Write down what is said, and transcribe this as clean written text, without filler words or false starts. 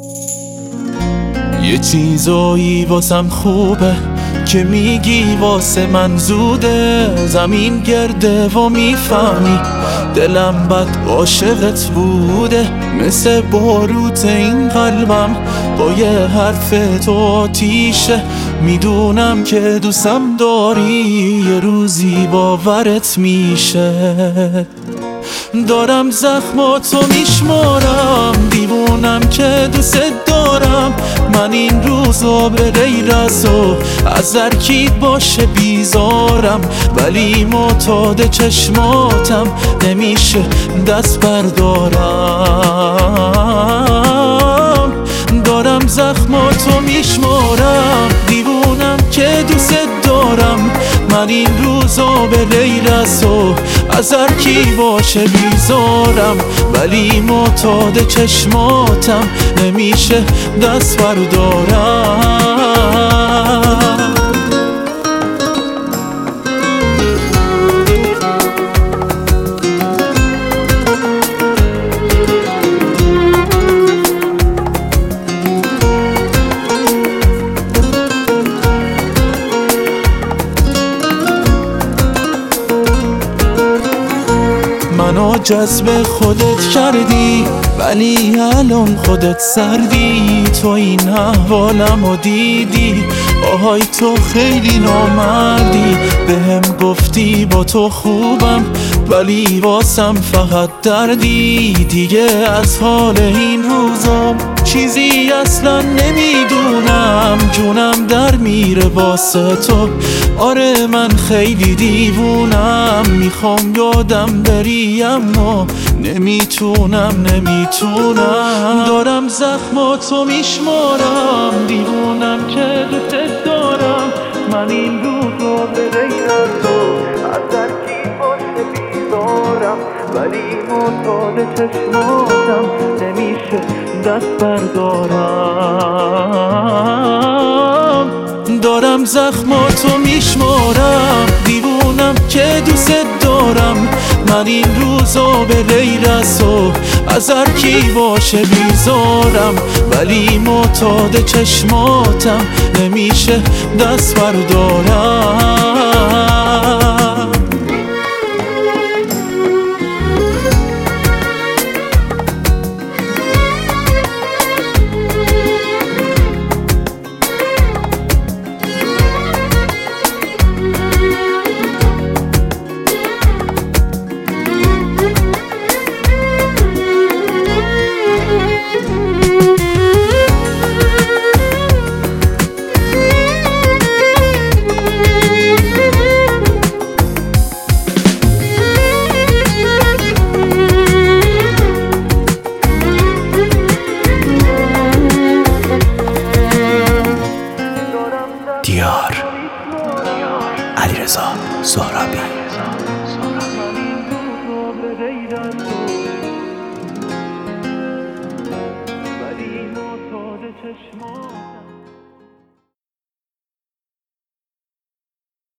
یه چیزایی واسم خوبه که میگی واسه من زوده، زمین گرده و میفهمی دلم بد عاشقت بوده. مثل باروت این قلبم با یه حرف تو آتیشه، میدونم که دوستم داری یه روزی باورت میشه. دارم زخماتو میشمارم، دیوونم که دوست دارم. من این روزا به غیر از تو از هر کی باشه بیزارم، ولی معتاد چشماتم نمیشه دست بردارم. دارم زخماتو میشمارم، دیوونم که دوست دارم. من این روزا به غیر از تو از هر کی باشه بیزارم، ولی معتاد چشماتم نمیشه دست بردارم. منو جذب خودت کردی ولی الان خودت سردی. تو این احوالمو دیدی، آهای تو خیلی نامردی. بهم گفتی با تو خوبم ولی واسم فقط دردی. دیگه از حال این روزام چیزی اصلا نمیدونم، جونم در میره واسه تو. آره من خیلی دیوونم، میخوام یادم بری اما نمیتونم. دارم زخماتو میشمارم، دیوونم که دوست دارم. من این روزا به غیر از تو از هر کی باشه بیزارم، ولی معتاد چشماتم نمیشه دست بردارم. دارم زخماتو میشمارم، دیوونم که دوست دارم. من این روزا به غیر از تو از هر کی باشه بیزارم، ولی معتاد چشماتم نمیشه دست بردارم. دیار علیرضا سهرابی. ولی معتاد چشماتم